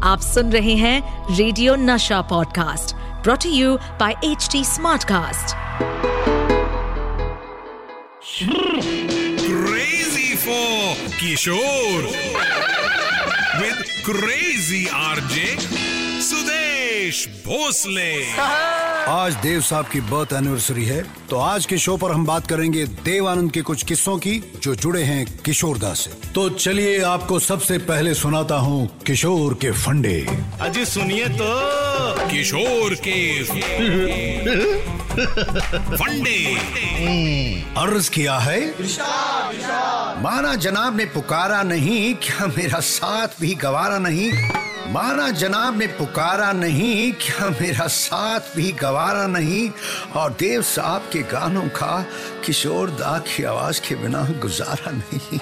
आप सुन रहे हैं radio Nasha podcast, brought to you by HT Smartcast। Crazy for Kishore with Crazy RJ Sudesh Bhosle. आज देव साहब की बर्थ एनिवर्सरी है, तो आज के शो पर हम बात करेंगे देवानंद के कुछ किस्सों की जो जुड़े हैं किशोरदा से। तो चलिए आपको सबसे पहले सुनाता हूँ किशोर के फंडे। अजी सुनिए तो किशोर के फंडे। अर्ज किया है, माना जनाब ने पुकारा नहीं, क्या मेरा साथ भी गवारा नहीं। माना जनाब ने पुकारा नहीं, क्या मेरा साथ भी गवारा नहीं। और देव साहब के गानों का किशोरदा की आवाज के बिना गुजारा नहीं।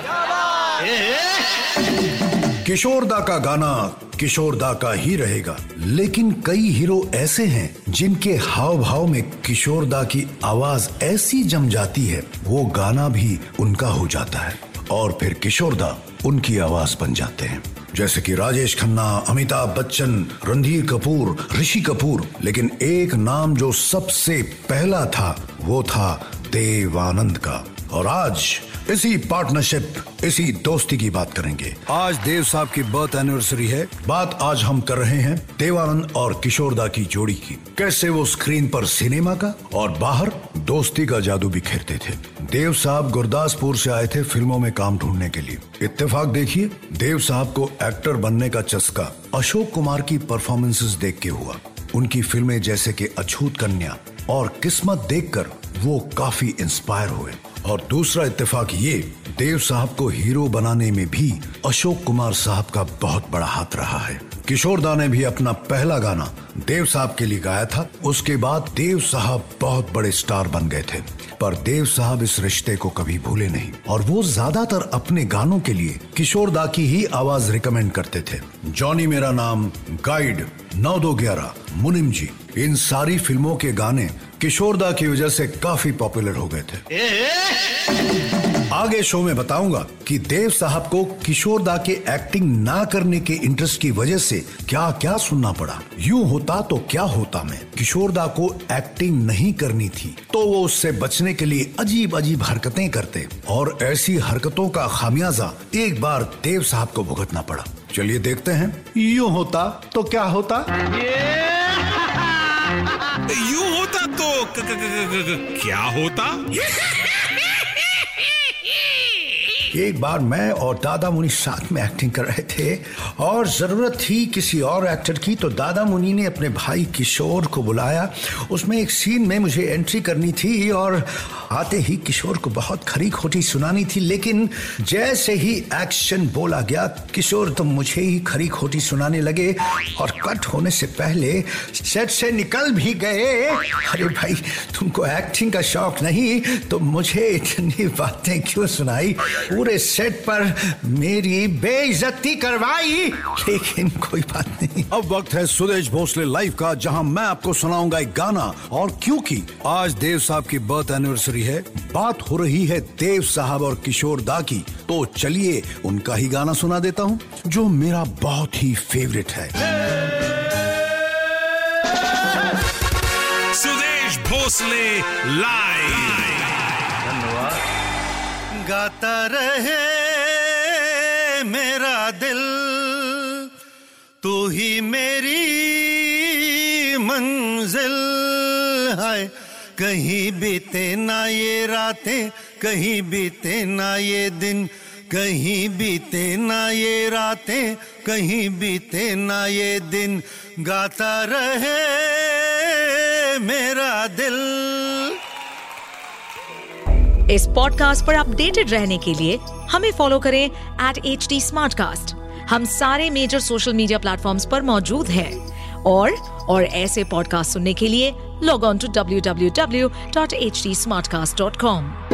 किशोरदा का गाना किशोरदा का ही रहेगा, लेकिन कई हीरो ऐसे हैं जिनके हाव भाव में किशोरदा की आवाज ऐसी जम जाती है वो गाना भी उनका हो जाता है और फिर किशोरदा उनकी आवाज बन जाते हैं, जैसे कि राजेश खन्ना, अमिताभ बच्चन, रणधीर कपूर, ऋषि कपूर। लेकिन एक नाम जो सबसे पहला था वो था देवानंद का। और आज इसी पार्टनरशिप, इसी दोस्ती की बात करेंगे। आज देव साहब की बर्थ एनिवर्सरी है। बात आज हम कर रहे हैं देवानंद और किशोरदा की जोड़ी की, कैसे वो स्क्रीन पर सिनेमा का और बाहर दोस्ती का जादू बिखेरते थे। देव साहब गुरदासपुर से आए थे फिल्मों में काम ढूंढने के लिए। इत्तेफाक देखिए, देव साहब को एक्टर बनने का चस्का अशोक कुमार की परफॉर्मेंसेस देख के हुआ। उनकी फिल्में जैसे कि अछूत कन्या और किस्मत देखकर वो काफी इंस्पायर हुए। और दूसरा इत्तेफाक ये, देव साहब को हीरो बनाने में भी अशोक कुमार साहब का बहुत बड़ा हाथ रहा है। किशोरदा ने भी अपना पहला गाना देव साहब के लिए गाया था। उसके बाद देव साहब बहुत बड़े स्टार बन गए थे, पर देव साहब इस रिश्ते को कभी भूले नहीं और वो ज्यादातर अपने गानों के लिए किशोरदा की ही आवाज रिकमेंड करते थे। जॉनी मेरा नाम, गाइड, 9-2-11, मुनिम जी, इन सारी फिल्मों के गाने किशोरदा की वजह से काफी पॉपुलर हो गए थे। आगे शो में बताऊंगा कि देव साहब को किशोरदा के एक्टिंग ना करने के इंटरेस्ट की वजह से क्या क्या सुनना पड़ा। यूं होता तो क्या होता में किशोरदा को एक्टिंग नहीं करनी थी, तो वो उससे बचने के लिए अजीब अजीब हरकतें करते और ऐसी हरकतों का खामियाजा एक बार देव साहब को भुगतना पड़ा। चलिए देखते हैं, यूं होता तो क्या होता। यूं होता तो क्या होता। एक बार मैं और दादा मुनि साथ में एक्टिंग कर रहे थे और जरूरत थी किसी और एक्टर की, तो दादा मुनि ने अपने भाई किशोर को बुलाया। उसमें एक सीन में मुझे एंट्री करनी थी और आते ही किशोर को बहुत खरी खोटी सुनानी थी, लेकिन जैसे ही एक्शन बोला गया किशोर तो मुझे ही खरी खोटी सुनाने लगे और कट होने से पहले सेट से निकल भी गए। अरे भाई, तुमको एक्टिंग का शौक नहीं तो मुझे इतनी बातें क्यों सुनाई, पूरे सेट पर मेरी बेइज्जती करवाई। लेकिन कोई बात नहीं। अब वक्त है सुदेश भोसले लाइव का, जहां मैं आपको सुनाऊंगा एक गाना। और क्योंकि आज देव साहब की बर्थ एनिवर्सरी है, बात हो रही है देव साहब और किशोरदा की, तो चलिए उनका ही गाना सुना देता हूं जो मेरा बहुत ही फेवरेट है। सुदेश भोसले लाइव। गाता रहे मेरा दिल, तू ही मेरी मंजिल है। कहीं बीते ना ये रातें, कहीं बीते ना ये दिन, कहीं बीते ना ये रातें, कहीं बीते ना ये दिन। गाता रहे मेरा दिल। इस पॉडकास्ट पर अपडेटेड रहने के लिए हमें फॉलो करें @HT Smartcast। हम सारे मेजर सोशल मीडिया प्लेटफॉर्म्स पर मौजूद हैं और ऐसे पॉडकास्ट सुनने के लिए लॉग ऑन टू www.htsmartcast.com।